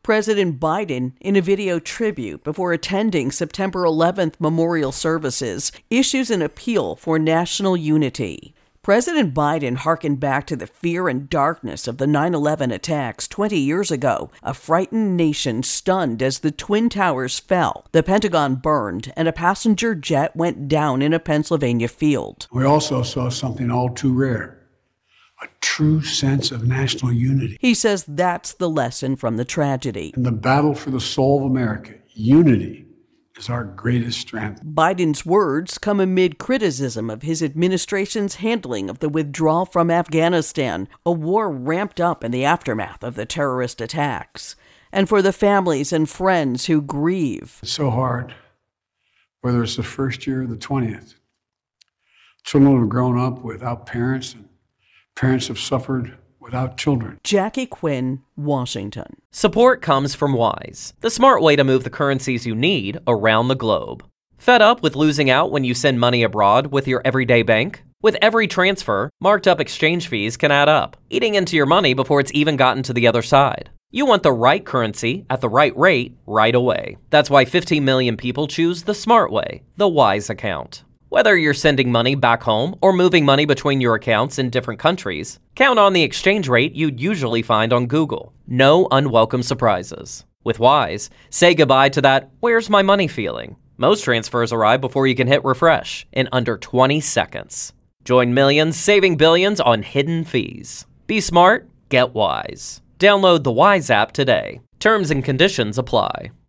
President Biden, in a video tribute before attending September 11th memorial services, issues an appeal for national unity. President Biden harkened back to the fear and darkness of the 9/11 attacks 20 years ago, a frightened nation stunned as the Twin Towers fell, the Pentagon burned, and a passenger jet went down in a Pennsylvania field. We also saw something all too rare, a true sense of national unity. He says that's the lesson from the tragedy. In the battle for the soul of America, unity is our greatest strength. Biden's words come amid criticism of his administration's handling of the withdrawal from Afghanistan, a war ramped up in the aftermath of the terrorist attacks. And for the families and friends who grieve. It's so hard, whether it's the first year or the 20th. Children have grown up without parents, and parents have suffered without children. Jackie Quinn, Washington. Support comes from Wise, the smart way to move the currencies you need around the globe. Fed up with losing out when you send money abroad with your everyday bank? With every transfer, marked up exchange fees can add up, eating into your money before it's even gotten to the other side. You want the right currency at the right rate right away. That's why 15 million people choose the smart way, the Wise account. Whether you're sending money back home or moving money between your accounts in different countries, count on the exchange rate you'd usually find on Google. No unwelcome surprises. With Wise, say goodbye to that "where's my money" feeling. Most transfers arrive before you can hit refresh in under 20 seconds. Join millions saving billions on hidden fees. Be smart, get Wise. Download the Wise app today. Terms and conditions apply.